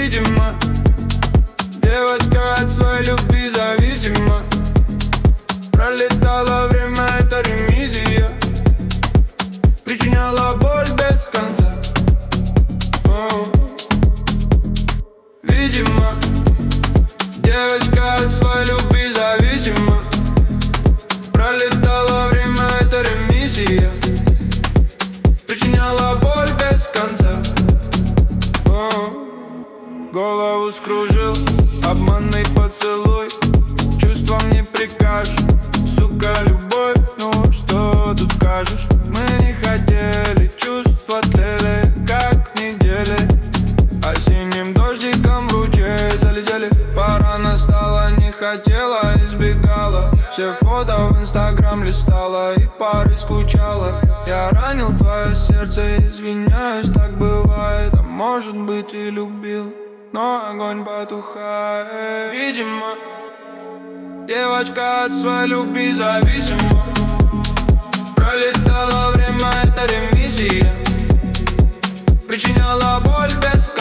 Видимо, девочка от своей любви зависима. Пролетало время, это ремиссия. Причиняла боль без конца. Видимо, девочка от своей любви зависима. Пролетало время, это ремиссия. Причиняла боль без конца. Голову скружил обманный поцелуй. Чувствам не прикажешь, сука, любовь. Ну что тут скажешь? Мы не хотели, чувства тлели, как в неделе. Осенним дождиком в ручей залетели. Пора настала, не хотела, избегала. Все фото в инстаграм листала и пары скучала. Я ранил твое сердце, извиняюсь, так бывает. А может быть и любил, но огонь потухает. Видимо, девочка от своей любви зависима. Пролетало время, это ремиссия. Причиняла боль без